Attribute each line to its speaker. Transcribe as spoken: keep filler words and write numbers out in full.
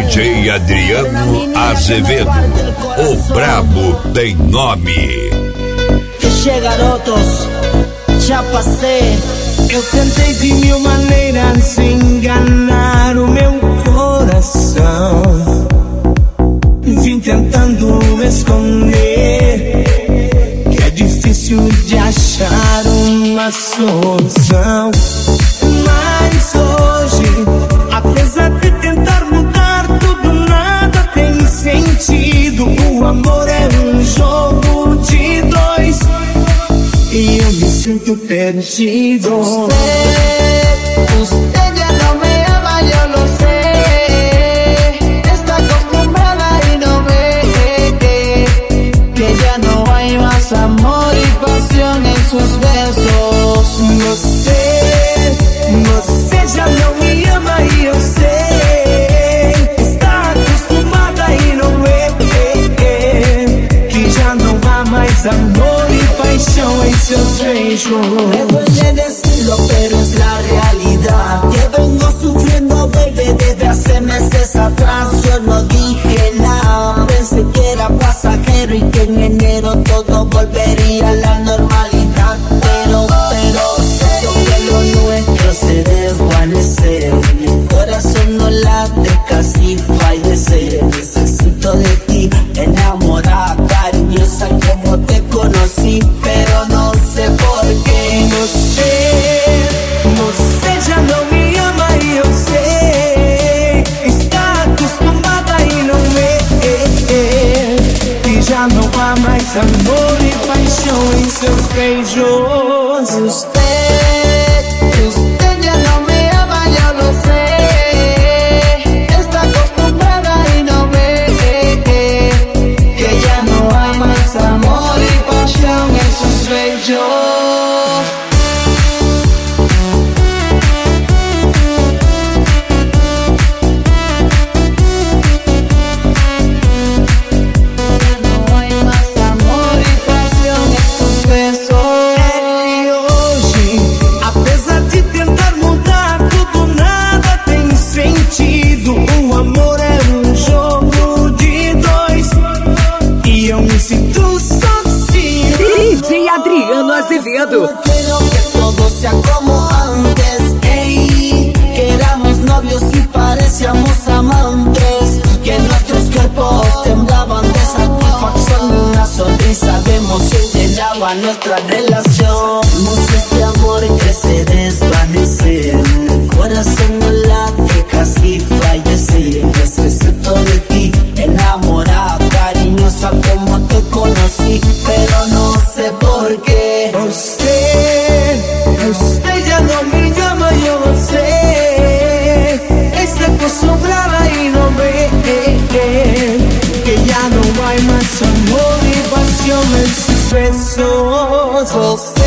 Speaker 1: J Adriano Azevedo, o brabo tem nome.
Speaker 2: Deixa garotos, já passei. Eu tentei de mil maneiras enganar o meu coração. Vim tentando me esconder, que é difícil de achar uma solução. Mas hoje, apesar de tentar mudar tudo, nada tem sentido. O amor é um jogo de dois e eu me sinto perdido.
Speaker 3: Usted, usted ya no me ama, yo lo sé. Está acostumbrada y no ve que, que ya no hay más amor y pasión en sus besos.
Speaker 2: Você, você já não me ama e eu sei. Está acostumada e não vê que já não há mais amor y paixão en seus beijos.
Speaker 4: Me duele decirlo, pero es la realidad. Que vengo sufriendo, baby, desde hace meses atrás. Yo no dije nada, pensé que era pasajero y que en enero todo volvería a la normalidad. Pero, pero, siento que lo nuestro se desvanece. Mi corazón no late, casi fallece. Necesito de ti, enamorada, cariñosa como te conocí, pero no sé por qué.
Speaker 2: Você, você já não me ama e eu sei. Está acostumada e não vê que já não há mais amor e paixão em seus beijos.
Speaker 3: Usted, usted ya no me ama, yo lo sé. Está acostumbrada y no ve que, que ya no hay más amor y pasión en sus besos.
Speaker 4: Azevedo. Quiero que todo sea como antes, ey, que éramos novios y parecíamos amantes, que nuestros cuerpos temblaban de satisfacción, una sonrisa de emoción llenaba nuestra relación. Este amor que se desvanece, el corazón no late, casi fallece. Necesito de ti, enamorada, cariñosa como te conocí, pero no sé por qué.
Speaker 2: Usted, usted ya no me llama, yo lo sé. Está acostumbrada y no ve que ya no hay más amor y pasión en sus besos.